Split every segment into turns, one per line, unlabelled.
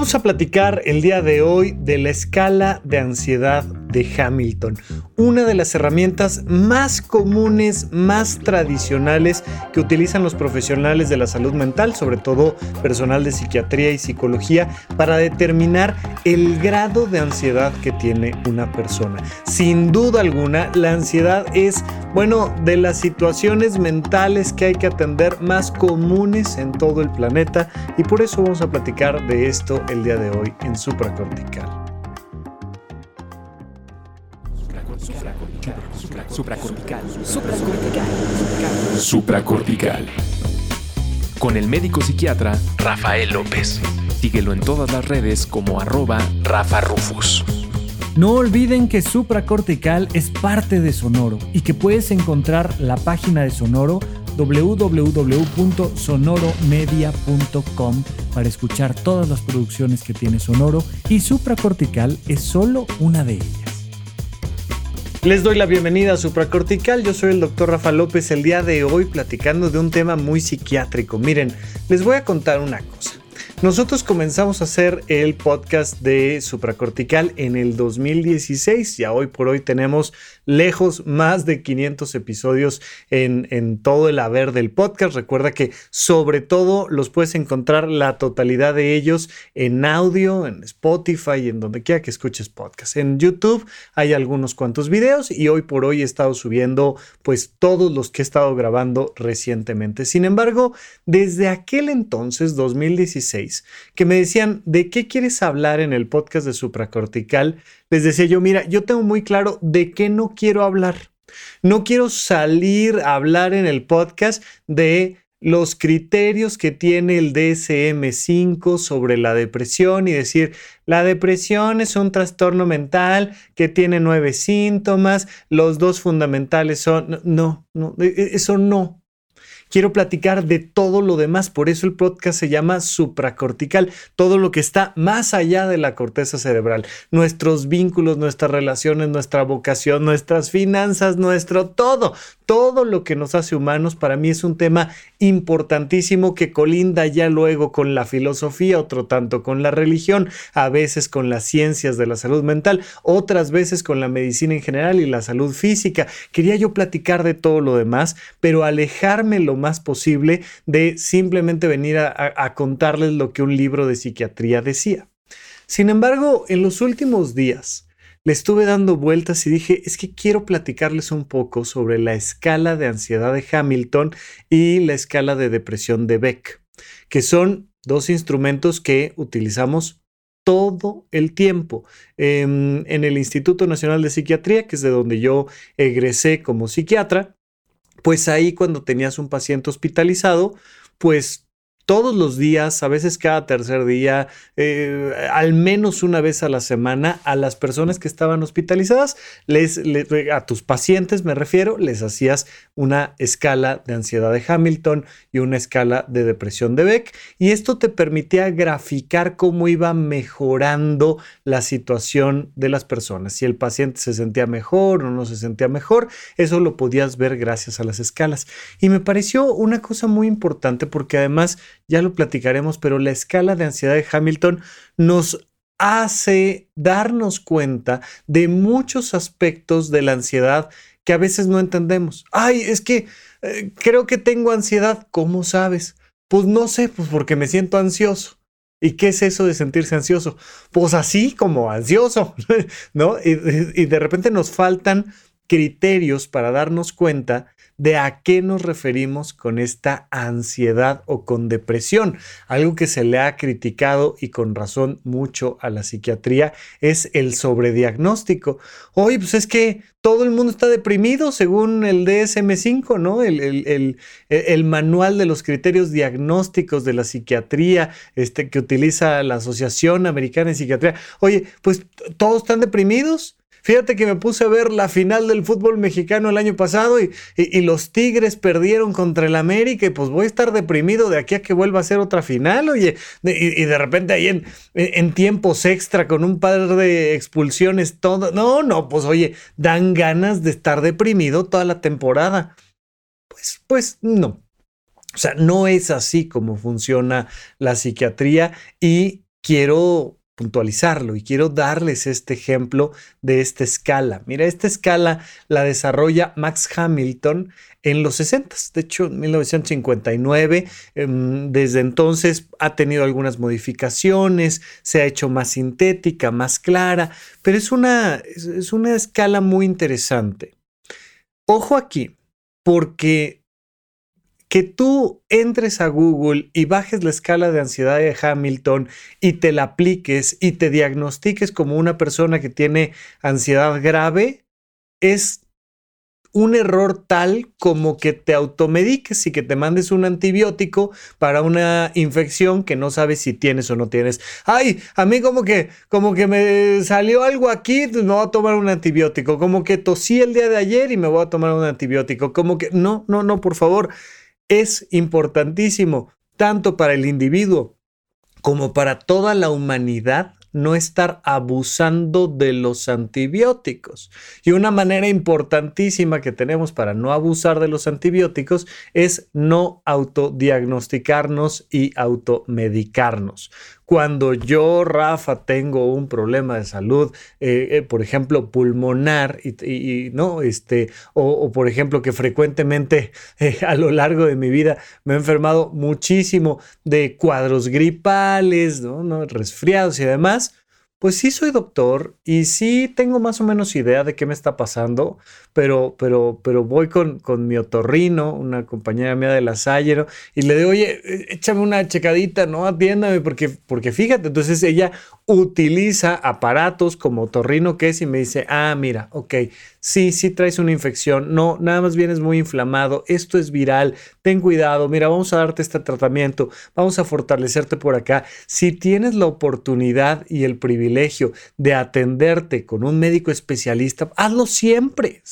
Vamos a platicar el día de hoy de la escala de ansiedad de Hamilton, una de las herramientas más comunes, más tradicionales que utilizan los profesionales de la salud mental, sobre todo personal de psiquiatría y psicología, para determinar el grado de ansiedad que tiene una persona. Sin duda alguna, la ansiedad es, de las situaciones mentales que hay que atender más comunes en todo el planeta, y por eso vamos a platicar de esto el día de hoy en Supracortical.
Supracortical. Con el médico psiquiatra Rafael López. Síguelo en todas las redes como @RafaRufus.
No olviden que Supracortical es parte de Sonoro y que puedes encontrar la página de Sonoro www.sonoromedia.com para escuchar todas las producciones que tiene Sonoro, y Supracortical es solo una de ellas.
Les doy la bienvenida a Supracortical. Yo soy el Dr. Rafa López, el día de hoy platicando de un tema muy psiquiátrico. Miren, les voy a contar una cosa. Nosotros comenzamos a hacer el podcast de Supracortical en el 2016. Ya hoy por hoy tenemos lejos más de 500 episodios en todo el haber del podcast. Recuerda que sobre todo los puedes encontrar la totalidad de ellos en audio, en Spotify y en donde quiera que escuches podcast. En YouTube hay algunos cuantos videos y hoy por hoy he estado subiendo pues todos los que he estado grabando recientemente. Sin embargo, desde aquel entonces, 2016, que me decían, ¿de qué quieres hablar en el podcast de Supracortical? Les decía yo, mira, yo tengo muy claro de qué no quiero hablar. No quiero salir a hablar en el podcast de los criterios que tiene el DSM-5 sobre la depresión y decir, la depresión es un trastorno mental que tiene 9 síntomas, los 2 fundamentales son... No, eso no. Quiero platicar de todo lo demás, por eso el podcast se llama Supracortical, todo lo que está más allá de la corteza cerebral, nuestros vínculos, nuestras relaciones, nuestra vocación, nuestras finanzas, todo lo que nos hace humanos. Para mí es un tema importantísimo que colinda ya luego con la filosofía, otro tanto con la religión, a veces con las ciencias de la salud mental, otras veces con la medicina en general y la salud física. Quería yo platicar de todo lo demás, pero alejarme lo más posible de simplemente venir a contarles lo que un libro de psiquiatría decía. Sin embargo, en los últimos días le estuve dando vueltas y dije, es que quiero platicarles un poco sobre la escala de ansiedad de Hamilton y la escala de depresión de Beck, que son 2 instrumentos que utilizamos todo el tiempo. En el Instituto Nacional de Psiquiatría, que es de donde yo egresé como psiquiatra, pues ahí cuando tenías un paciente hospitalizado, pues todos los días, a veces cada tercer día, al menos una vez a la semana, a las personas que estaban hospitalizadas, a tus pacientes me refiero, les hacías una escala de ansiedad de Hamilton y una escala de depresión de Beck, y esto te permitía graficar cómo iba mejorando la situación de las personas. Si el paciente se sentía mejor o no se sentía mejor, eso lo podías ver gracias a las escalas. Y me pareció una cosa muy importante porque además, ya lo platicaremos, pero la escala de ansiedad de Hamilton nos hace darnos cuenta de muchos aspectos de la ansiedad que a veces no entendemos. Ay, es que creo que tengo ansiedad. ¿Cómo sabes? Pues no sé, pues porque me siento ansioso. ¿Y qué es eso de sentirse ansioso? Pues así como ansioso, ¿no? Y de repente nos faltan criterios para darnos cuenta de a qué nos referimos con esta ansiedad o con depresión. Algo que se le ha criticado y con razón mucho a la psiquiatría es el sobrediagnóstico. Oye, pues es que todo el mundo está deprimido según el DSM-5, ¿no? El manual de los criterios diagnósticos de la psiquiatría que utiliza la Asociación Americana de Psiquiatría. Oye, pues todos están deprimidos. Fíjate que me puse a ver la final del fútbol mexicano el año pasado y los Tigres perdieron contra el América y pues voy a estar deprimido de aquí a que vuelva a ser otra final, oye. Y de repente ahí en tiempos extra con un par de expulsiones, todo. No, pues oye, dan ganas de estar deprimido toda la temporada. Pues no. O sea, no es así como funciona la psiquiatría y quiero puntualizarlo y quiero darles este ejemplo de esta escala. Mira, esta escala la desarrolla Max Hamilton en los 60, de hecho en 1959. Desde entonces ha tenido algunas modificaciones, se ha hecho más sintética, más clara, pero es una escala muy interesante. Ojo aquí, porque que tú entres a Google y bajes la escala de ansiedad de Hamilton y te la apliques y te diagnostiques como una persona que tiene ansiedad grave, es un error tal como que te automediques y que te mandes un antibiótico para una infección que no sabes si tienes o no tienes. Ay, a mí como que me salió algo aquí, me voy a tomar un antibiótico. Como que tosí el día de ayer y me voy a tomar un antibiótico. Como que no, por favor. Es importantísimo, tanto para el individuo como para toda la humanidad, no estar abusando de los antibióticos. Y una manera importantísima que tenemos para no abusar de los antibióticos es no autodiagnosticarnos y automedicarnos. Cuando yo, Rafa, tengo un problema de salud, por ejemplo, pulmonar, o por ejemplo, que frecuentemente a lo largo de mi vida me he enfermado muchísimo de cuadros gripales, ¿no? Resfriados y demás, pues sí soy doctor y sí tengo más o menos idea de qué me está pasando, pero voy con mi otorrino, una compañera mía de La Salle, ¿no? Y le digo, oye, échame una checadita, ¿no? Atiéndame, porque fíjate, entonces ella utiliza aparatos como otorrino que es y me dice, mira, ok, sí traes una infección, no, nada más vienes muy inflamado, esto es viral, ten cuidado, mira, vamos a darte este tratamiento, vamos a fortalecerte por acá. Si tienes la oportunidad y el privilegio de atenderte con un médico especialista, hazlo siempre.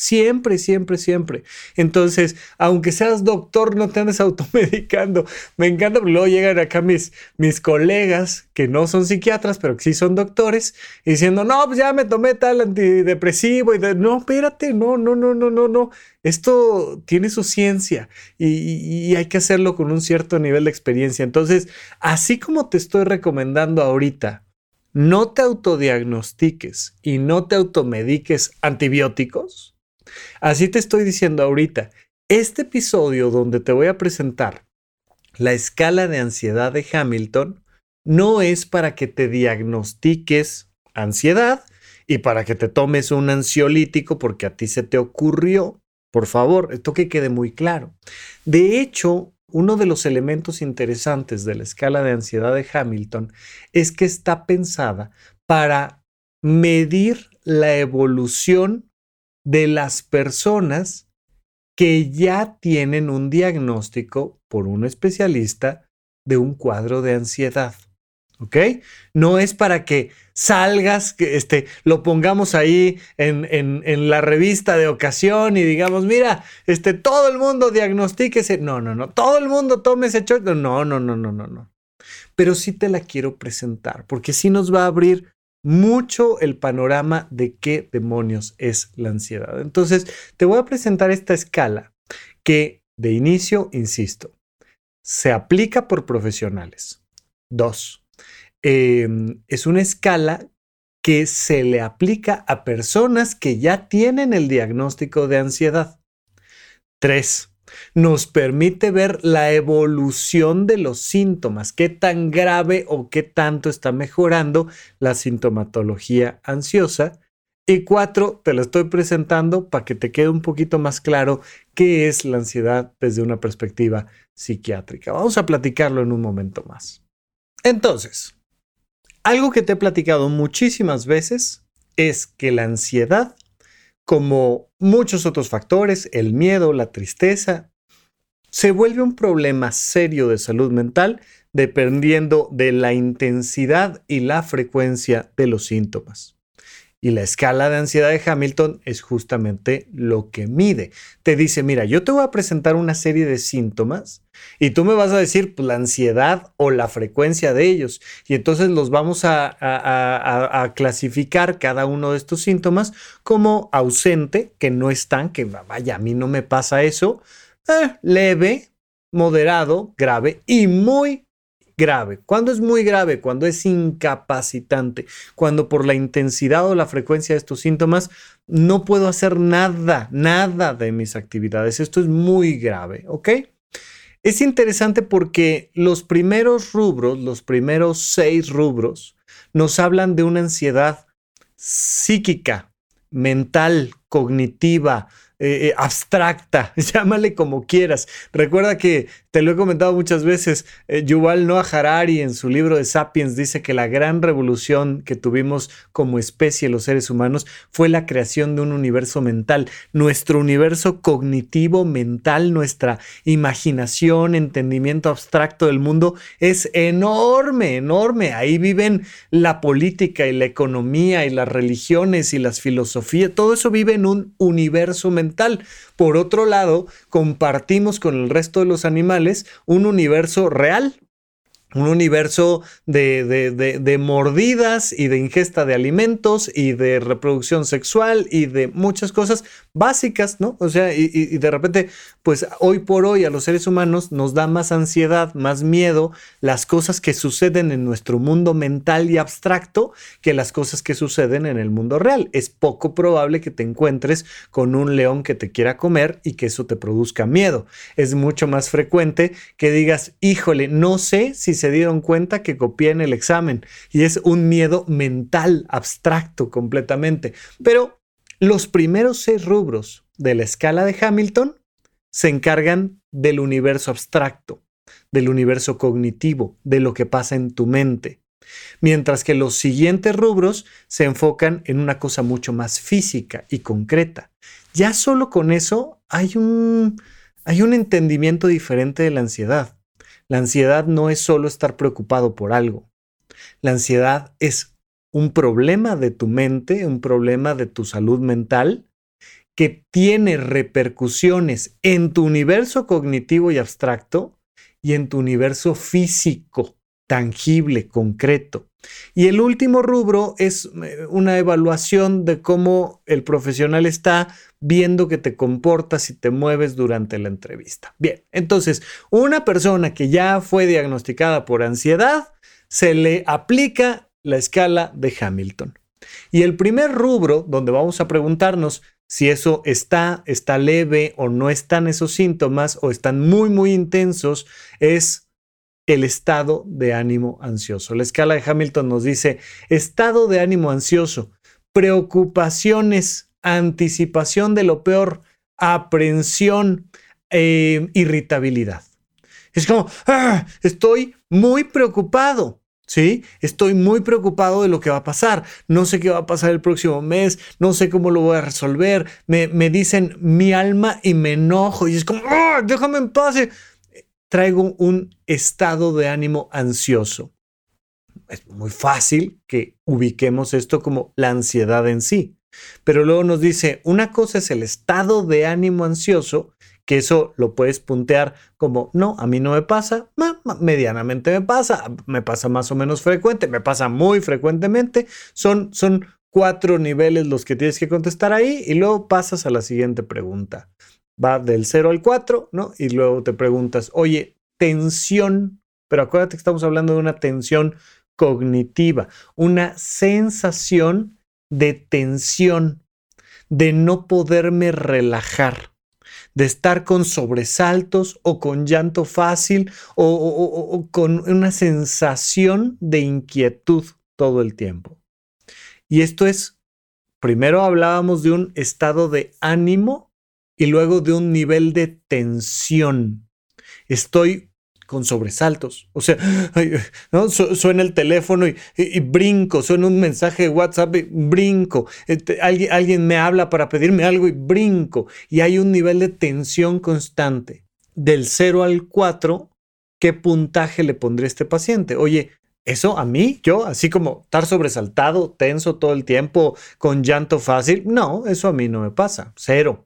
Entonces, aunque seas doctor, no te andes automedicando. Me encanta porque luego llegan acá mis colegas que no son psiquiatras, pero que sí son doctores, diciendo, no, pues ya me tomé tal antidepresivo. No, espérate, no. Esto tiene su ciencia y hay que hacerlo con un cierto nivel de experiencia. Entonces, así como te estoy recomendando ahorita, no te autodiagnostiques y no te automediques antibióticos, así te estoy diciendo ahorita, este episodio donde te voy a presentar la escala de ansiedad de Hamilton no es para que te diagnostiques ansiedad y para que te tomes un ansiolítico porque a ti se te ocurrió. Por favor, esto que quede muy claro. De hecho, uno de los elementos interesantes de la escala de ansiedad de Hamilton es que está pensada para medir la evolución de las personas que ya tienen un diagnóstico por un especialista de un cuadro de ansiedad. ¿Ok? No es para que salgas, que lo pongamos ahí en la revista de ocasión y digamos, mira, todo el mundo diagnostíquese. No. Todo el mundo tome ese shot. No. Pero sí te la quiero presentar porque sí nos va a abrir mucho el panorama de qué demonios es la ansiedad. Entonces, te voy a presentar esta escala que, de inicio, insisto, se aplica por profesionales. 2. Es una escala que se le aplica a personas que ya tienen el diagnóstico de ansiedad. 3. Nos permite ver la evolución de los síntomas, qué tan grave o qué tanto está mejorando la sintomatología ansiosa. Y 4, te lo estoy presentando para que te quede un poquito más claro qué es la ansiedad desde una perspectiva psiquiátrica. Vamos a platicarlo en un momento más. Entonces, algo que te he platicado muchísimas veces es que la ansiedad, como muchos otros factores, el miedo, la tristeza, se vuelve un problema serio de salud mental dependiendo de la intensidad y la frecuencia de los síntomas. Y la escala de ansiedad de Hamilton es justamente lo que mide. Te dice, mira, yo te voy a presentar una serie de síntomas y tú me vas a decir pues, la ansiedad o la frecuencia de ellos. Y entonces los vamos a clasificar cada uno de estos síntomas como ausente, que no están, que vaya, a mí no me pasa eso, leve, moderado, grave y muy grave. ¿Cuándo es muy grave? Cuando es incapacitante. Cuando por la intensidad o la frecuencia de estos síntomas no puedo hacer nada de mis actividades. Esto es muy grave, ¿ok? Es interesante porque los primeros rubros, los primeros 6 rubros, nos hablan de una ansiedad psíquica, mental, cognitiva, abstracta, llámale como quieras. Recuerda que te lo he comentado muchas veces, Yuval Noah Harari en su libro de Sapiens dice que la gran revolución que tuvimos como especie los seres humanos fue la creación de un universo mental. Nuestro universo cognitivo, mental, nuestra imaginación, entendimiento abstracto del mundo es enorme, enorme. Ahí viven la política y la economía y las religiones y las filosofías. Todo eso vive en un universo mental. Por otro lado, compartimos con el resto de los animales un universo real, un universo de mordidas y de ingesta de alimentos y de reproducción sexual y de muchas cosas básicas, ¿no? O sea, y de repente, pues hoy por hoy a los seres humanos nos da más ansiedad, más miedo las cosas que suceden en nuestro mundo mental y abstracto que las cosas que suceden en el mundo real. Es poco probable que te encuentres con un león que te quiera comer y que eso te produzca miedo. Es mucho más frecuente que digas, híjole, no sé si se dieron cuenta que copié en el examen, y es un miedo mental, abstracto completamente. Pero los primeros 6 rubros de la escala de Hamilton se encargan del universo abstracto, del universo cognitivo, de lo que pasa en tu mente. Mientras que los siguientes rubros se enfocan en una cosa mucho más física y concreta. Ya solo con eso hay un entendimiento diferente de la ansiedad. La ansiedad no es solo estar preocupado por algo. La ansiedad es un problema de tu mente, un problema de tu salud mental que tiene repercusiones en tu universo cognitivo y abstracto y en tu universo físico, tangible, concreto. Y el último rubro es una evaluación de cómo el profesional está viendo que te comportas y te mueves durante la entrevista. Bien, entonces, una persona que ya fue diagnosticada por ansiedad, se le aplica la escala de Hamilton. Y el primer rubro, donde vamos a preguntarnos si eso está leve o no están esos síntomas o están muy, muy intensos, es el estado de ánimo ansioso. La escala de Hamilton nos dice estado de ánimo ansioso, preocupaciones, anticipación de lo peor, aprensión, irritabilidad. Es como, estoy muy preocupado, ¿sí? Estoy muy preocupado de lo que va a pasar. No sé qué va a pasar el próximo mes, no sé cómo lo voy a resolver. Me dicen mi alma y me enojo y es como, déjame en paz. Traigo un estado de ánimo ansioso. Es muy fácil que ubiquemos esto como la ansiedad en sí. Pero luego nos dice, una cosa es el estado de ánimo ansioso, que eso lo puedes puntear como, no, a mí no me pasa, medianamente me pasa más o menos frecuente, me pasa muy frecuentemente. Son 4 niveles los que tienes que contestar ahí y luego pasas a la siguiente pregunta. Va del 0 al 4, ¿no? Y luego te preguntas, oye, tensión, pero acuérdate que estamos hablando de una tensión cognitiva, una sensación de tensión, de no poderme relajar, de estar con sobresaltos o con llanto fácil o con una sensación de inquietud todo el tiempo. Y esto es, primero hablábamos de un estado de ánimo y luego de un nivel de tensión. Estoy con sobresaltos. O sea, ¿no? Suena el teléfono y brinco. Suena un mensaje de WhatsApp y brinco. Alguien me habla para pedirme algo y brinco. Y hay un nivel de tensión constante. Del 0 al 4, ¿qué puntaje le pondré a este paciente? Oye, ¿eso a mí? ¿Yo? Así como estar sobresaltado, tenso todo el tiempo, con llanto fácil. No, eso a mí no me pasa. 0.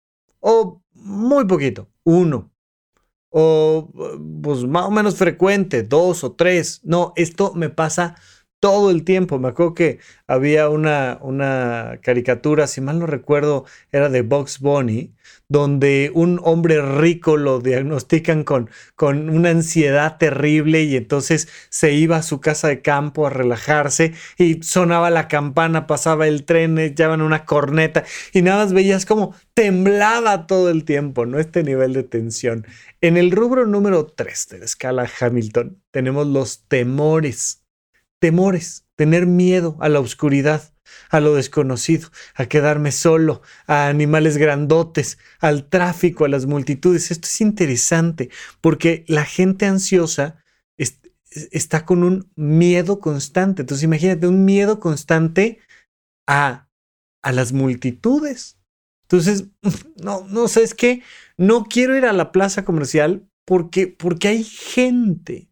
O muy poquito, 1. O pues más o menos frecuente, 2 o 3. No, esto me pasa todo el tiempo. Me acuerdo que había una caricatura, si mal no recuerdo, era de Bugs Bunny, donde un hombre rico lo diagnostican con una ansiedad terrible y entonces se iba a su casa de campo a relajarse y sonaba la campana, pasaba el tren, echaban una corneta y nada más veías como temblaba todo el tiempo, ¿no? Este nivel de tensión. En el rubro número 3 de la escala Hamilton tenemos los temores. Temores, tener miedo a la oscuridad, a lo desconocido, a quedarme solo, a animales grandotes, al tráfico, a las multitudes. Esto es interesante porque la gente ansiosa está con un miedo constante. Entonces imagínate un miedo constante a las multitudes. Entonces, no, ¿sabes qué? No quiero ir a la plaza comercial porque hay gente.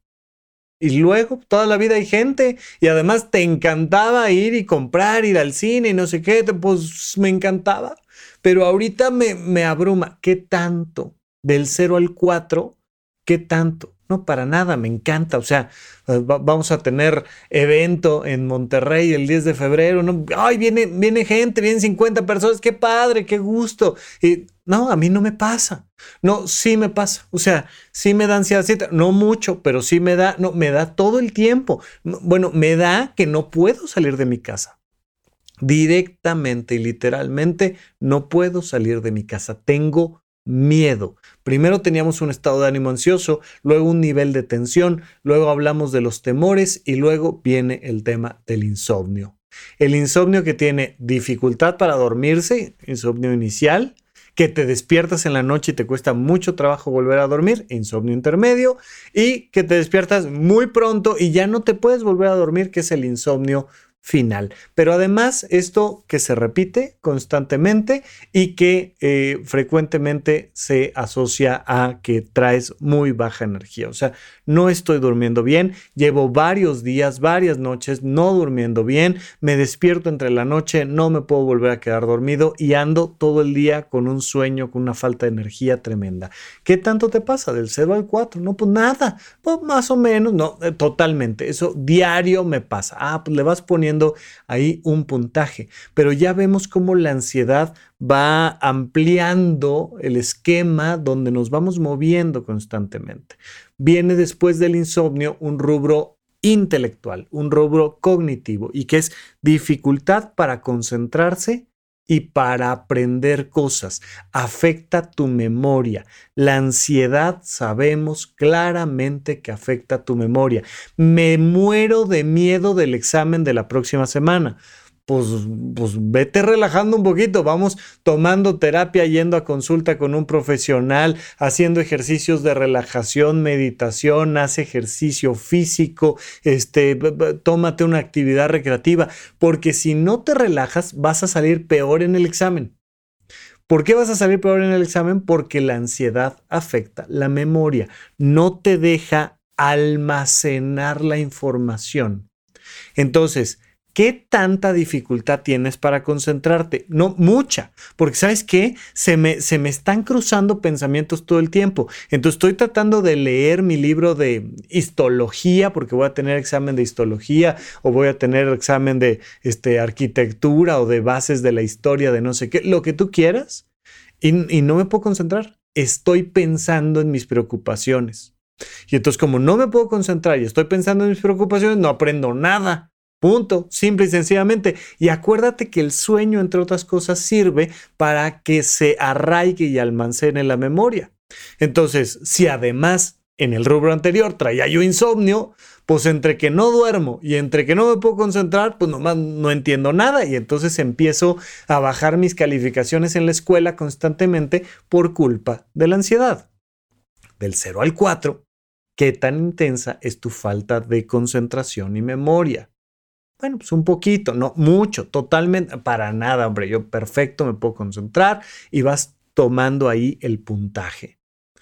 Y luego, toda la vida hay gente. Y además te encantaba ir y comprar, ir al cine y no sé qué. Pues me encantaba. Pero ahorita me abruma. ¿Qué tanto? Del 0 al 4, ¿qué tanto? No, para nada, me encanta. O sea, vamos a tener evento en Monterrey el 10 de febrero. ¿No? Ay, viene gente, vienen 50 personas. Qué padre, qué gusto. Y no, a mí no me pasa. No, sí me pasa. O sea, sí me da ansiedad. No mucho, pero sí me da. No, me da todo el tiempo. Bueno, me da que no puedo salir de mi casa. Directamente y literalmente no puedo salir de mi casa. Tengo miedo. Primero teníamos un estado de ánimo ansioso, luego un nivel de tensión, luego hablamos de los temores y luego viene el tema del insomnio. El insomnio que tiene dificultad para dormirse, insomnio inicial, que te despiertas en la noche y te cuesta mucho trabajo volver a dormir, insomnio intermedio, y que te despiertas muy pronto y ya no te puedes volver a dormir, que es el insomnio final. Pero además esto que se repite constantemente y que frecuentemente se asocia a que traes muy baja energía. O sea, no estoy durmiendo bien, llevo varios días, varias noches no durmiendo bien, me despierto entre la noche, no me puedo volver a quedar dormido y ando todo el día con un sueño, con una falta de energía tremenda. ¿Qué tanto te pasa? Del 0 al 4, no, pues nada, pues más o menos, no, totalmente, eso diario me pasa. Pues le vas poniendo ahí un puntaje, pero ya vemos cómo la ansiedad va ampliando el esquema donde nos vamos moviendo constantemente. Viene después del insomnio un rubro intelectual, un rubro cognitivo y que es dificultad para concentrarse y para aprender cosas. Afecta tu memoria. La ansiedad sabemos claramente que afecta tu memoria. Me muero de miedo del examen de la próxima semana. Pues vete relajando un poquito, vamos tomando terapia, yendo a consulta con un profesional, haciendo ejercicios de relajación, meditación, haz ejercicio físico, tómate una actividad recreativa, porque si no te relajas vas a salir peor en el examen. ¿Por qué vas a salir peor en el examen? Porque la ansiedad afecta la memoria, no te deja almacenar la información. Entonces, ¿qué tanta dificultad tienes para concentrarte? No, mucha, porque ¿sabes qué? Se me están cruzando pensamientos todo el tiempo. Entonces estoy tratando de leer mi libro de histología, porque voy a tener examen de histología, o voy a tener examen de arquitectura, o de bases de la historia, de no sé qué, lo que tú quieras, y no me puedo concentrar. Estoy pensando en mis preocupaciones. Y entonces, como no me puedo concentrar y estoy pensando en mis preocupaciones, no aprendo nada. Punto, simple y sencillamente. Y acuérdate que el sueño, entre otras cosas, sirve para que se arraigue y almacene la memoria. Entonces, si además en el rubro anterior traía yo insomnio, pues entre que no duermo y entre que no me puedo concentrar, pues nomás no entiendo nada. Y entonces empiezo a bajar mis calificaciones en la escuela constantemente por culpa de la ansiedad. Del 0 al 4, ¿qué tan intensa es tu falta de concentración y memoria? Bueno, pues un poquito, no mucho, totalmente, para nada, hombre. Yo perfecto me puedo concentrar y vas tomando ahí el puntaje.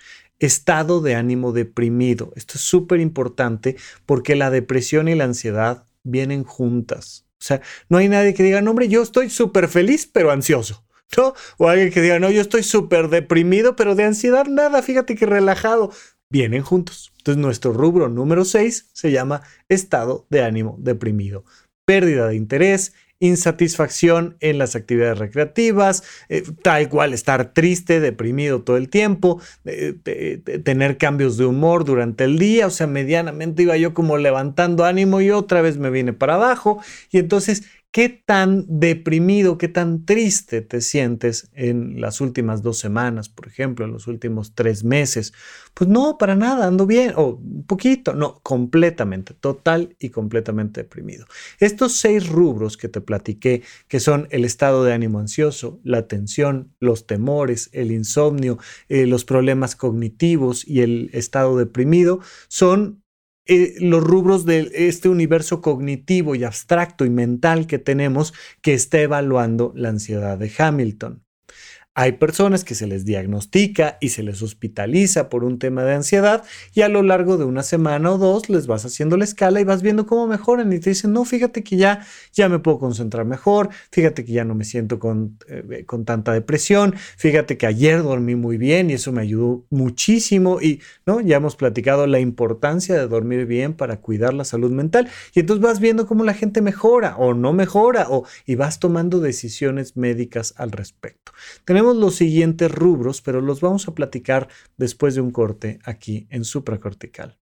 Estado de ánimo deprimido. Esto es súper importante porque la depresión y la ansiedad vienen juntas. O sea, no hay nadie que diga, no, hombre, yo estoy súper feliz, pero ansioso, ¿no? O alguien que diga, no, yo estoy súper deprimido, pero de ansiedad nada, fíjate que relajado. vienen juntos. Entonces nuestro rubro número 6 se llama estado de ánimo deprimido. Pérdida de interés, insatisfacción en las actividades recreativas, tal cual estar triste, deprimido todo el tiempo, tener cambios de humor durante el día, o sea, medianamente iba yo como levantando ánimo y otra vez me vine para abajo. Y entonces, ¿qué tan deprimido, qué tan triste te sientes en las últimas 2 semanas, por ejemplo, en los últimos 3 meses? Pues no, para nada, ando bien, o un poquito, no, completamente, total y completamente deprimido. Estos 6 rubros que te platiqué, que son el estado de ánimo ansioso, la tensión, los temores, el insomnio, los problemas cognitivos y el estado deprimido, son los rubros de este universo cognitivo y abstracto y mental que tenemos que está evaluando la ansiedad de Hamilton. Hay personas que se les diagnostica y se les hospitaliza por un tema de ansiedad y a lo largo de una semana o 2 les vas haciendo la escala y vas viendo cómo mejoran y te dicen, no, fíjate que ya me puedo concentrar mejor, fíjate que ya no me siento con tanta depresión, fíjate que ayer dormí muy bien y eso me ayudó muchísimo y ¿no? Ya hemos platicado la importancia de dormir bien para cuidar la salud mental y entonces vas viendo cómo la gente mejora o no mejora y vas tomando decisiones médicas al respecto. Tenemos los siguientes rubros, pero los vamos a platicar después de un corte aquí en Supracortical.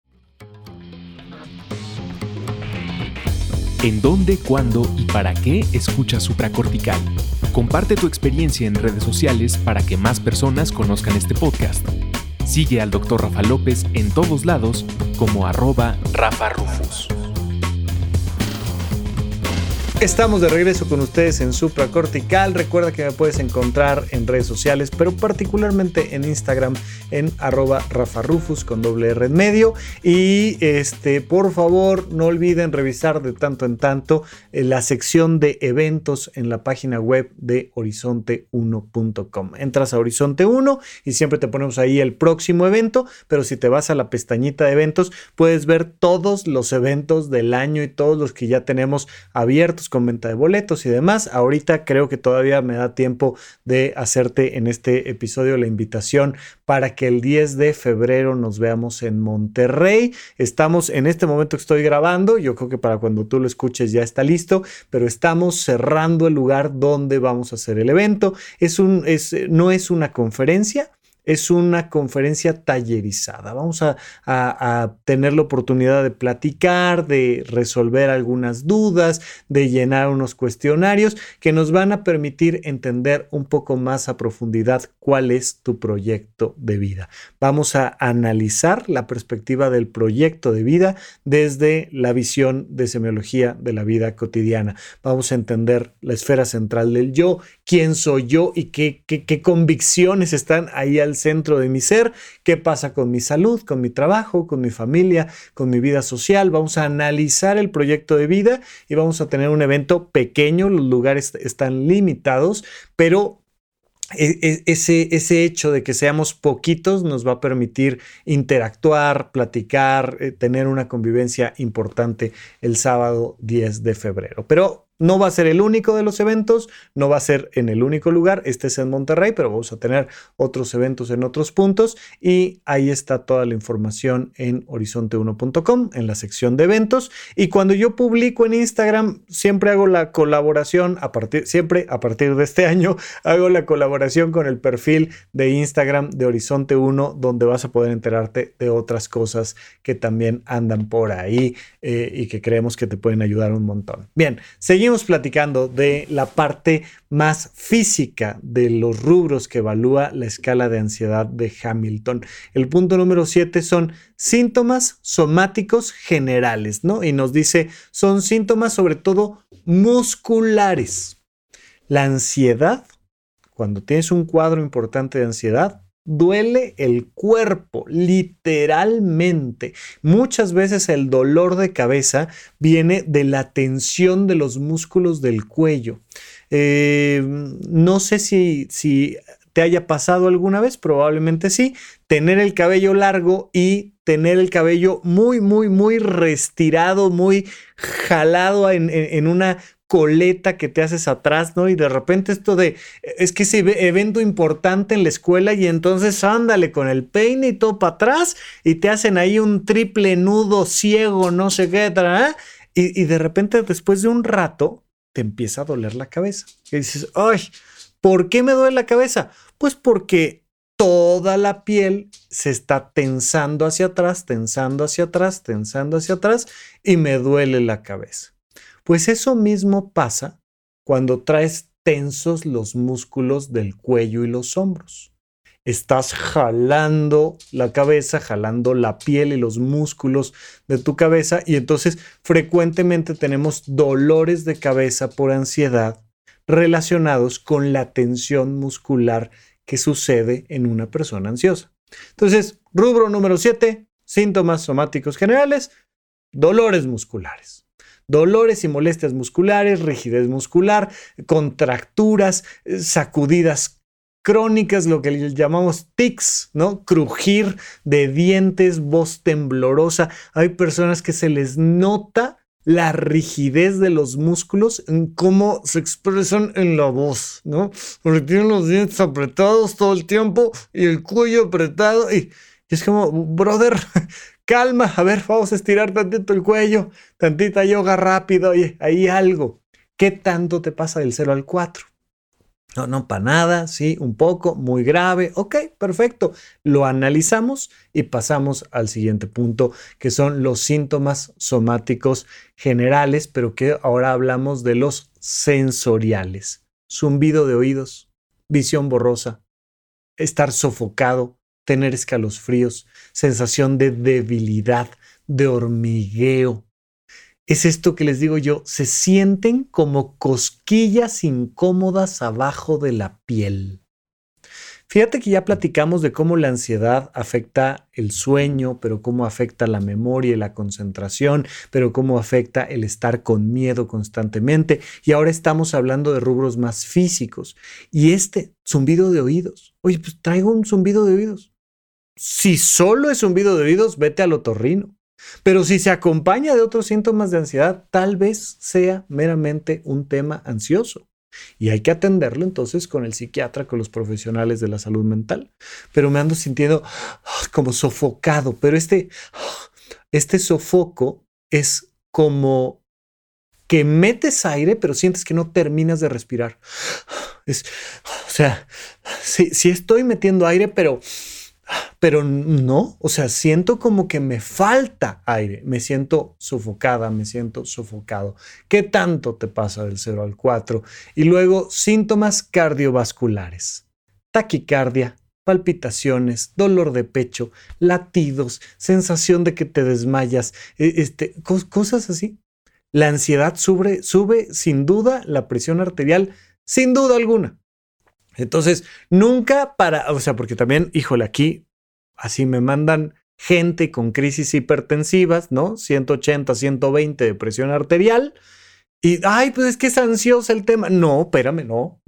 ¿En dónde, cuándo y para qué escuchas Supracortical? Comparte tu experiencia en redes sociales para que más personas conozcan este podcast. Sigue al Dr. Rafa López en todos lados como @RafaRufus.
Estamos de regreso con ustedes en Supracortical. Recuerda que me puedes encontrar en redes sociales, pero particularmente en Instagram en @RafaRufus con doble R en medio. Y por favor, no olviden revisar de tanto en tanto la sección de eventos en la página web de horizonte1.com. Entras a Horizonte 1 y siempre te ponemos ahí el próximo evento, pero si te vas a la pestañita de eventos, puedes ver todos los eventos del año y todos los que ya tenemos abiertos con venta de boletos y demás. Ahorita creo que todavía me da tiempo de hacerte en este episodio la invitación para que el 10 de febrero nos veamos en Monterrey. Estamos en este momento que estoy grabando, yo creo que para cuando tú lo escuches ya está listo, pero estamos cerrando el lugar donde vamos a hacer el evento. No es una conferencia, es una conferencia tallerizada. Vamos a tener la oportunidad de platicar, de resolver algunas dudas, de llenar unos cuestionarios que nos van a permitir entender un poco más a profundidad cuál es tu proyecto de vida. Vamos a analizar la perspectiva del proyecto de vida desde la visión de semiología de la vida cotidiana. Vamos a entender la esfera central del yo, quién soy yo y qué convicciones están ahí al centro de mi ser, qué pasa con mi salud, con mi trabajo, con mi familia, con mi vida social. Vamos a analizar el proyecto de vida y vamos a tener un evento pequeño, los lugares están limitados, pero ese hecho de que seamos poquitos nos va a permitir interactuar, platicar, tener una convivencia importante el sábado 10 de febrero. Pero no va a ser el único de los eventos, no va a ser en el único lugar, este es en Monterrey, pero vamos a tener otros eventos en otros puntos y ahí está toda la información en horizonte1.com, en la sección de eventos. Y cuando yo publico en Instagram, siempre hago la colaboración, a partir de este año, hago la colaboración con el perfil de Instagram de Horizonte 1, donde vas a poder enterarte de otras cosas que también andan por ahí y que creemos que te pueden ayudar un montón. Bien, seguimos platicando de la parte más física de los rubros que evalúa la escala de ansiedad de Hamilton. El punto número 7 son síntomas somáticos generales, ¿no? Y nos dice, son síntomas sobre todo musculares. La ansiedad, cuando tienes un cuadro importante de ansiedad, duele el cuerpo, literalmente. Muchas veces el dolor de cabeza viene de la tensión de los músculos del cuello. No sé si te haya pasado alguna vez, probablemente sí, tener el cabello largo y tener el cabello muy, muy, muy reestirado, muy jalado en una coleta que te haces atrás, ¿no? Y de repente esto de, es que ese evento importante en la escuela y entonces ándale con el peine y todo para atrás y te hacen ahí un triple nudo ciego, no sé qué, y de repente después de un rato te empieza a doler la cabeza. Y dices, ay, ¿por qué me duele la cabeza? Pues porque toda la piel se está tensando hacia atrás, tensando hacia atrás, tensando hacia atrás y me duele la cabeza. Pues eso mismo pasa cuando traes tensos los músculos del cuello y los hombros. Estás jalando la cabeza, jalando la piel y los músculos de tu cabeza y entonces frecuentemente tenemos dolores de cabeza por ansiedad relacionados con la tensión muscular que sucede en una persona ansiosa. Entonces, rubro número 7, síntomas somáticos generales, dolores musculares. Dolores y molestias musculares, rigidez muscular, contracturas, sacudidas crónicas, lo que le llamamos tics, ¿no? Crujir de dientes, voz temblorosa. Hay personas que se les nota la rigidez de los músculos en cómo se expresan en la voz, ¿no? Porque tienen los dientes apretados todo el tiempo y el cuello apretado y es como, brother, calma, a ver, vamos a estirar tantito el cuello, tantita yoga rápido, oye, hay algo. ¿Qué tanto te pasa del 0 al 4? No, para nada, sí, un poco, muy grave. Ok, perfecto. Lo analizamos y pasamos al siguiente punto, que son los síntomas somáticos generales, pero que ahora hablamos de los sensoriales. Zumbido de oídos, visión borrosa, estar sofocado, tener escalofríos, sensación de debilidad, de hormigueo. Es esto que les digo yo, se sienten como cosquillas incómodas abajo de la piel. Fíjate que ya platicamos de cómo la ansiedad afecta el sueño, pero cómo afecta la memoria y la concentración, pero cómo afecta el estar con miedo constantemente. Y ahora estamos hablando de rubros más físicos. Y zumbido de oídos. Oye, pues traigo un zumbido de oídos. Si solo es zumbido de oídos, vete al otorrino. Pero si se acompaña de otros síntomas de ansiedad, tal vez sea meramente un tema ansioso. Y hay que atenderlo entonces con el psiquiatra, con los profesionales de la salud mental. Pero me ando sintiendo como sofocado. Pero este sofoco es como que metes aire, pero sientes que no terminas de respirar. Sí estoy metiendo aire, pero no, o sea, siento como que me falta aire, me siento sofocada, me siento sofocado. ¿Qué tanto te pasa del 0 al 4? Y luego síntomas cardiovasculares, taquicardia, palpitaciones, dolor de pecho, latidos, sensación de que te desmayas, cosas así. La ansiedad sube sin duda la presión arterial, sin duda alguna. Entonces, nunca porque también, híjole, aquí así me mandan gente con crisis hipertensivas, ¿no? 180, 120 de presión arterial. Y, pues es que es ansiosa el tema. No, espérame, no.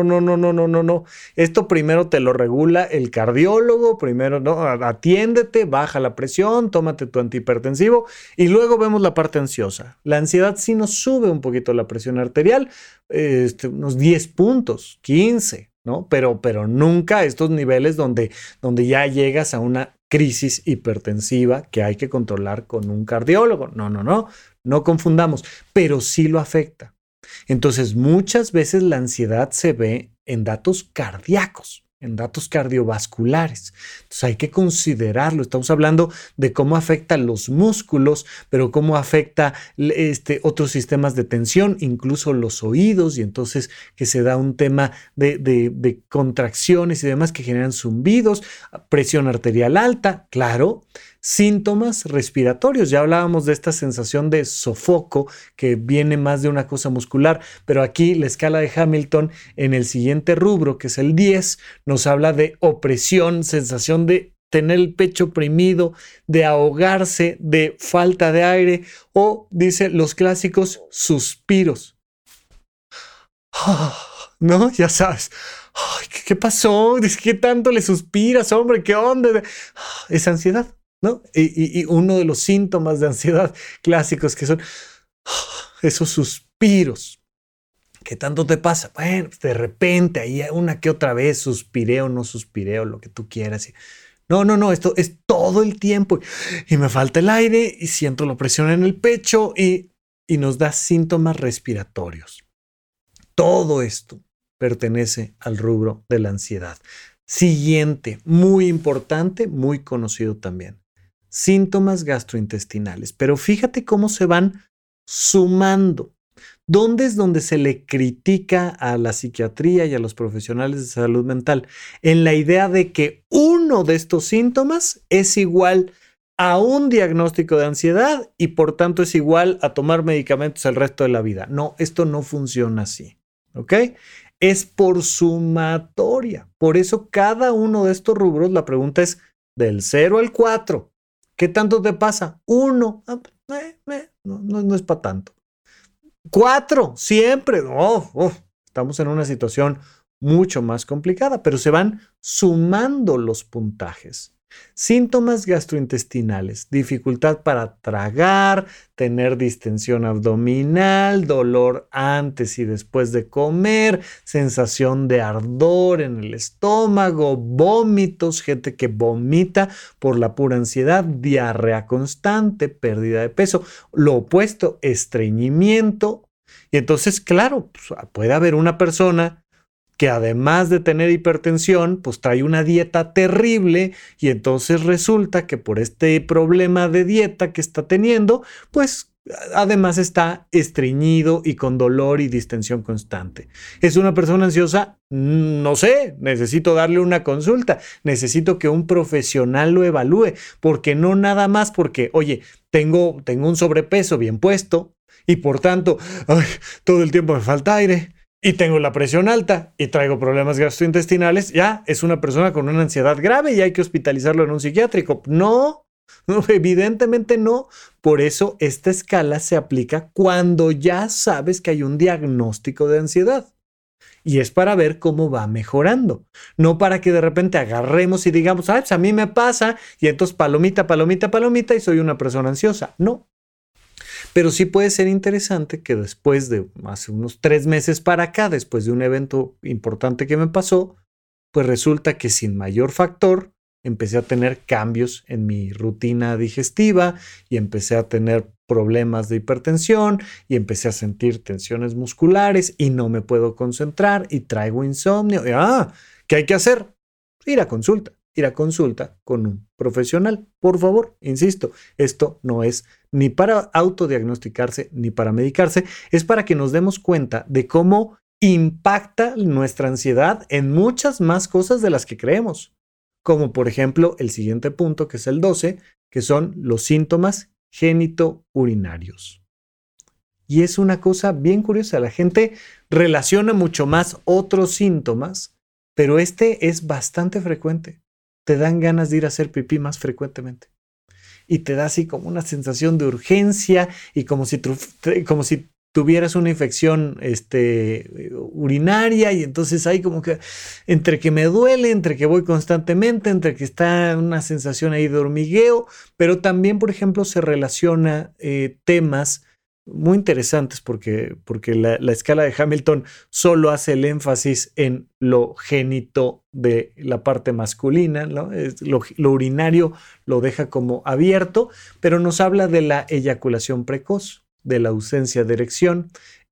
Esto primero te lo regula el cardiólogo, primero, ¿no? Atiéndete, baja la presión, tómate tu antihipertensivo y luego vemos la parte ansiosa. La ansiedad sí nos sube un poquito la presión arterial, unos 10 puntos, 15, ¿no? Pero nunca estos niveles donde ya llegas a una crisis hipertensiva que hay que controlar con un cardiólogo. No confundamos, pero sí lo afecta. Entonces, muchas veces la ansiedad se ve en datos cardíacos, en datos cardiovasculares. Entonces, hay que considerarlo. Estamos hablando de cómo afecta los músculos, pero cómo afecta otros sistemas de tensión, incluso los oídos, y entonces que se da un tema de contracciones y demás que generan zumbidos, presión arterial alta, claro. Síntomas respiratorios. Ya hablábamos de esta sensación de sofoco que viene más de una cosa muscular, pero aquí la escala de Hamilton en el siguiente rubro, que es el 10, nos habla de opresión, sensación de tener el pecho oprimido, de ahogarse, de falta de aire o, dice, los clásicos suspiros. ¿No? Ya sabes. ¿Qué pasó? ¿Qué tanto le suspiras, hombre? ¿Qué onda? Es ansiedad, ¿no? Y uno de los síntomas de ansiedad clásicos que son esos suspiros. ¿Qué tanto te pasa? Bueno, pues de repente, ahí una que otra vez, suspiré o no suspiré o lo que tú quieras. No, esto es todo el tiempo. Y me falta el aire y siento la presión en el pecho y nos da síntomas respiratorios. Todo esto pertenece al rubro de la ansiedad. Siguiente, muy importante, muy conocido también. Síntomas gastrointestinales. Pero fíjate cómo se van sumando. ¿Dónde es donde se le critica a la psiquiatría y a los profesionales de salud mental? En la idea de que uno de estos síntomas es igual a un diagnóstico de ansiedad y por tanto es igual a tomar medicamentos el resto de la vida. No, esto no funciona así, ¿ok? Es por sumatoria. Por eso cada uno de estos rubros, la pregunta es del 0 al 4. ¿Qué tanto te pasa? 1. No es para tanto. 4, siempre. Estamos en una situación mucho más complicada, pero se van sumando los puntajes. Síntomas gastrointestinales: dificultad para tragar, tener distensión abdominal, dolor antes y después de comer, sensación de ardor en el estómago, vómitos, gente que vomita por la pura ansiedad, diarrea constante, pérdida de peso, lo opuesto, estreñimiento. Y entonces, claro, pues, puede haber una persona que además de tener hipertensión, pues trae una dieta terrible y entonces resulta que por este problema de dieta que está teniendo, pues además está estreñido y con dolor y distensión constante. ¿Es una persona ansiosa? No sé, necesito darle una consulta, necesito que un profesional lo evalúe, porque no nada más porque, oye, tengo un sobrepeso bien puesto y por tanto, todo el tiempo me falta aire. Y tengo la presión alta y traigo problemas gastrointestinales, ya es una persona con una ansiedad grave y hay que hospitalizarlo en un psiquiátrico. No, evidentemente no. Por eso esta escala se aplica cuando ya sabes que hay un diagnóstico de ansiedad. Y es para ver cómo va mejorando. No para que de repente agarremos y digamos, pues a mí me pasa y entonces palomita y soy una persona ansiosa. No. Pero sí puede ser interesante que después de hace unos 3 meses para acá, después de un evento importante que me pasó, pues resulta que sin mayor factor empecé a tener cambios en mi rutina digestiva y empecé a tener problemas de hipertensión y empecé a sentir tensiones musculares y no me puedo concentrar y traigo insomnio. ¿Qué hay que hacer? Ir a consulta con un profesional. Por favor, insisto, esto no es ni para autodiagnosticarse ni para medicarse, es para que nos demos cuenta de cómo impacta nuestra ansiedad en muchas más cosas de las que creemos, como por ejemplo el siguiente punto, que es el 12, que son los síntomas genitourinarios. Y es una cosa bien curiosa, la gente relaciona mucho más otros síntomas, pero este es bastante frecuente. Te dan ganas de ir a hacer pipí más frecuentemente. Y te da así como una sensación de urgencia y como si tuvieras una infección urinaria y entonces hay como que entre que me duele, entre que voy constantemente, entre que está una sensación ahí de hormigueo, pero también, por ejemplo, se relaciona temas muy interesantes porque la escala de Hamilton solo hace el énfasis en lo génito de la parte masculina, ¿no? Lo urinario lo deja como abierto, pero nos habla de la eyaculación precoz, de la ausencia de erección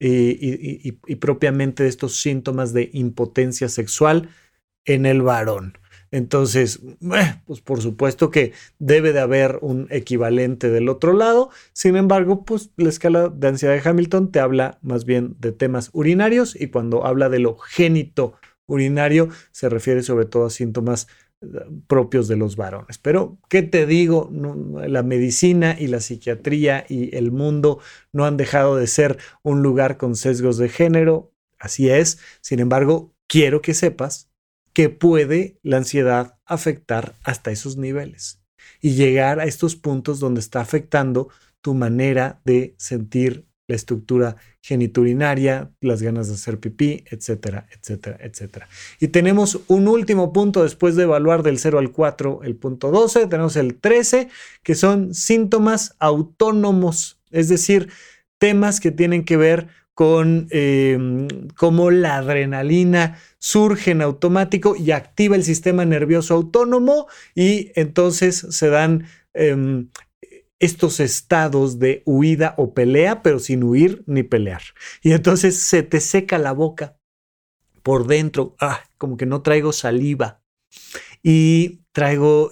y propiamente de estos síntomas de impotencia sexual en el varón. Entonces, pues por supuesto que debe de haber un equivalente del otro lado. Sin embargo, pues la escala de ansiedad de Hamilton te habla más bien de temas urinarios y cuando habla de lo génito urinario se refiere sobre todo a síntomas propios de los varones. Pero, ¿qué te digo? La medicina y la psiquiatría y el mundo no han dejado de ser un lugar con sesgos de género. Así es. Sin embargo, quiero que sepas que puede la ansiedad afectar hasta esos niveles y llegar a estos puntos donde está afectando tu manera de sentir la estructura genitourinaria, las ganas de hacer pipí, etcétera, etcétera, etcétera. Y tenemos un último punto después de evaluar del 0 al 4, el punto 12, tenemos el 13, que son síntomas autónomos, es decir, temas que tienen que ver con cómo la adrenalina surge en automático y activa el sistema nervioso autónomo y entonces se dan estos estados de huida o pelea, pero sin huir ni pelear. Y entonces se te seca la boca por dentro, como que no traigo saliva y traigo,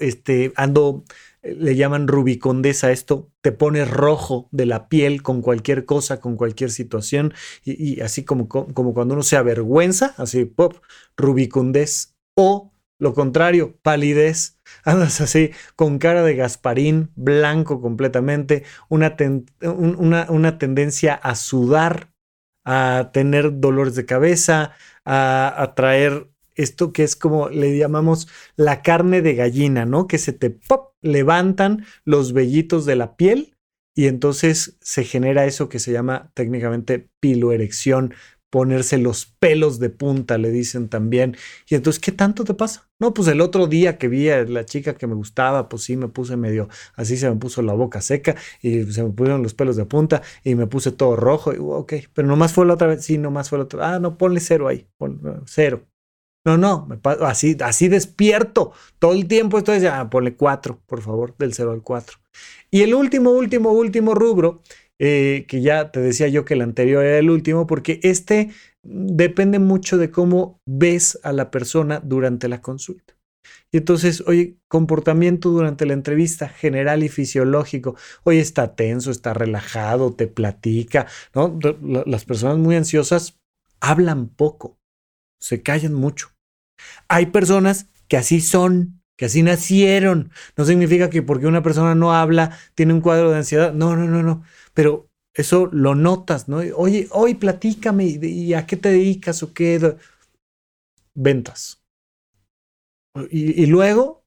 le llaman rubicondesa esto, te pones rojo de la piel con cualquier cosa, con cualquier situación y así como cuando uno se avergüenza, así, pop, rubicondez o lo contrario, palidez, andas así con cara de Gasparín, blanco completamente, una tendencia a sudar, a tener dolores de cabeza, a traer esto que es como le llamamos la carne de gallina, ¿no? Que se te levantan los vellitos de la piel y entonces se genera eso que se llama técnicamente piloerección, ponerse los pelos de punta, le dicen también. Y entonces, ¿qué tanto te pasa? No, pues el otro día que vi a la chica que me gustaba, pues sí me puse medio, así se me puso la boca seca y se me pusieron los pelos de punta y me puse todo rojo. Y, ok, pero nomás fue la otra vez. Sí, nomás fue la otra vez. No, ponle 0 ahí, cero. No, así despierto todo el tiempo. Estoy ponle 4, por favor, del 0 al 4. Y el último rubro, que ya te decía yo que el anterior era el último, porque depende mucho de cómo ves a la persona durante la consulta. Y entonces, oye, comportamiento durante la entrevista general y fisiológico. Oye, está tenso, está relajado, te platica, ¿no? Las personas muy ansiosas hablan poco, se callan mucho. Hay personas que así son, que así nacieron. No significa que porque una persona no habla, tiene un cuadro de ansiedad. No. Pero eso lo notas, ¿no? Oye, hoy platícame, ¿y a qué te dedicas o qué? Ventas. Y luego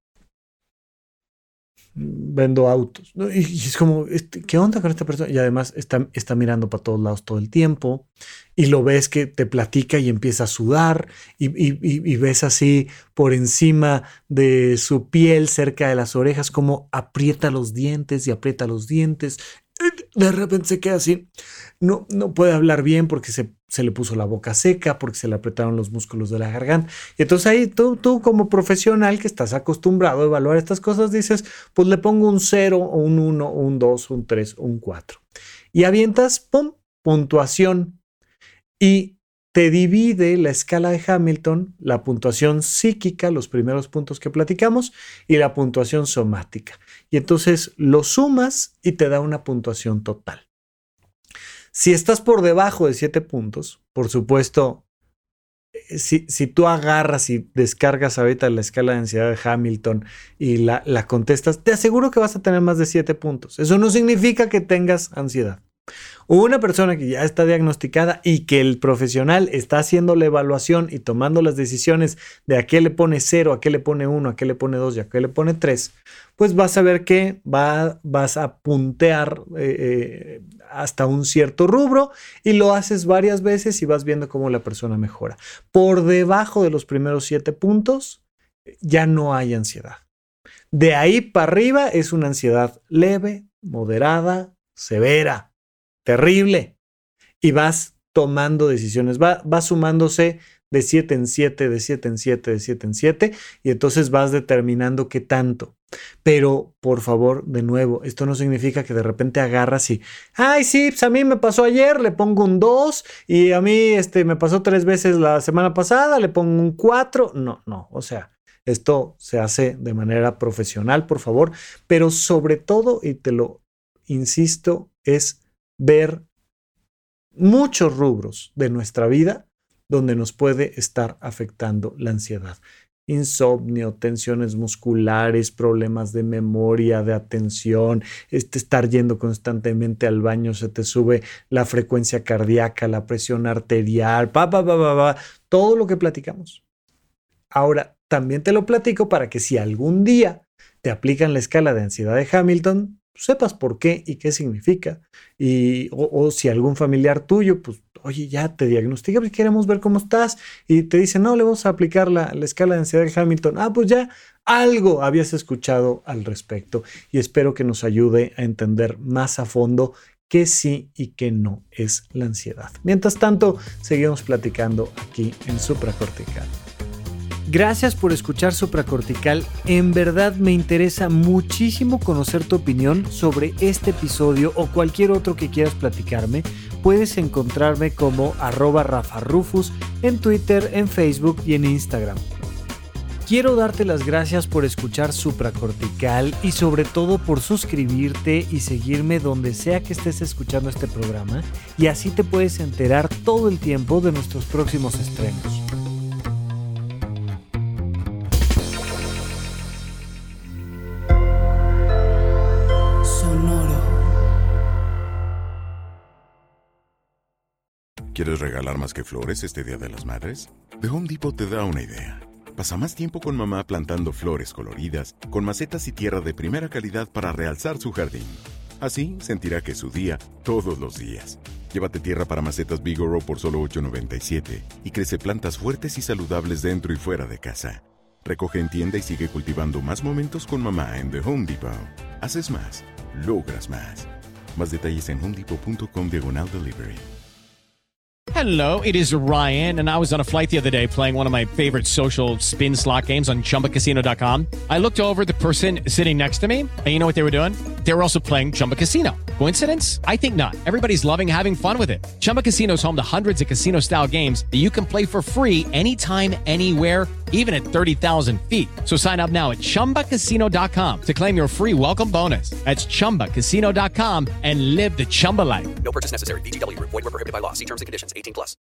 vendo autos, ¿no? Y es como, ¿qué onda con esta persona? Y además está mirando para todos lados todo el tiempo y lo ves que te platica y empieza a sudar y ves así por encima de su piel, cerca de las orejas, como aprieta los dientes y aprieta los dientes. De repente se queda así, no puede hablar bien porque se le puso la boca seca, porque se le apretaron los músculos de la garganta. Y entonces ahí tú como profesional que estás acostumbrado a evaluar estas cosas, dices, pues le pongo un 0, o un 1, o un 2, un 3, un 4. Y avientas, ¡pum!, puntuación. Y te divide la escala de Hamilton, la puntuación psíquica, los primeros puntos que platicamos, y la puntuación somática. Y entonces lo sumas y te da una puntuación total. Si estás por debajo de 7 puntos, por supuesto, si tú agarras y descargas ahorita la escala de ansiedad de Hamilton y la contestas, te aseguro que vas a tener más de 7 puntos. Eso no significa que tengas ansiedad. Una persona que ya está diagnosticada y que el profesional está haciendo la evaluación y tomando las decisiones de a qué le pone 0, a qué le pone 1, a qué le pone 2 y a qué le pone 3, pues vas a ver que vas a puntear hasta un cierto rubro y lo haces varias veces y vas viendo cómo la persona mejora. Por debajo de los primeros 7 puntos ya no hay ansiedad. De ahí para arriba es una ansiedad leve, moderada, severa. Terrible. Y vas tomando decisiones, va sumándose de 7 en 7, de 7 en 7, de 7 en 7, y entonces vas determinando qué tanto. Pero, por favor, de nuevo, esto no significa que de repente agarras y, ay, sí, pues a mí me pasó ayer, le pongo un 2, y a mí me pasó 3 veces la semana pasada, le pongo un 4. No, o sea, esto se hace de manera profesional, por favor, pero sobre todo, y te lo insisto, es ver muchos rubros de nuestra vida donde nos puede estar afectando la ansiedad. Insomnio, tensiones musculares, problemas de memoria, de atención, estar yendo constantemente al baño, se te sube la frecuencia cardíaca, la presión arterial, todo lo que platicamos. Ahora, también te lo platico para que si algún día te aplican la escala de ansiedad de Hamilton, sepas por qué y qué significa. O si algún familiar tuyo, pues, oye, ya te diagnostica, pues queremos ver cómo estás. Y te dicen, no, le vamos a aplicar la escala de ansiedad de Hamilton. Pues ya algo habías escuchado al respecto. Y espero que nos ayude a entender más a fondo qué sí y qué no es la ansiedad. Mientras tanto, seguimos platicando aquí en Supracortical. Gracias por escuchar Supracortical. En verdad me interesa muchísimo conocer tu opinión sobre este episodio o cualquier otro que quieras platicarme. Puedes encontrarme como @RafaRufus en Twitter, en Facebook y en Instagram. Quiero darte las gracias por escuchar Supracortical y sobre todo por suscribirte y seguirme donde sea que estés escuchando este programa, y así te puedes enterar todo el tiempo de nuestros próximos estrenos.
¿Quieres regalar más que flores este Día de las Madres? The Home Depot te da una idea. Pasa más tiempo con mamá plantando flores coloridas, con macetas y tierra de primera calidad para realzar su jardín. Así sentirá que es su día todos los días. Llévate tierra para macetas Bigoro por solo $8.97 y crece plantas fuertes y saludables dentro y fuera de casa. Recoge en tienda y sigue cultivando más momentos con mamá en The Home Depot. Haces más, logras más. Más detalles en homedepot.com/delivery.
Hello, it is Ryan, and I was on a flight the other day playing one of my favorite social spin slot games on ChumbaCasino.com. I looked over at the person sitting next to me, and you know what they were doing? They were also playing Chumba Casino. Coincidence? I think not. Everybody's loving having fun with it. Chumba Casino is home to hundreds of casino-style games that you can play for free anytime, anywhere, even at 30,000 feet. So sign up now at ChumbaCasino.com to claim your free welcome bonus. That's ChumbaCasino.com and live the Chumba life.
No purchase necessary. VGW. Void where prohibited by law. See terms and conditions. 18+.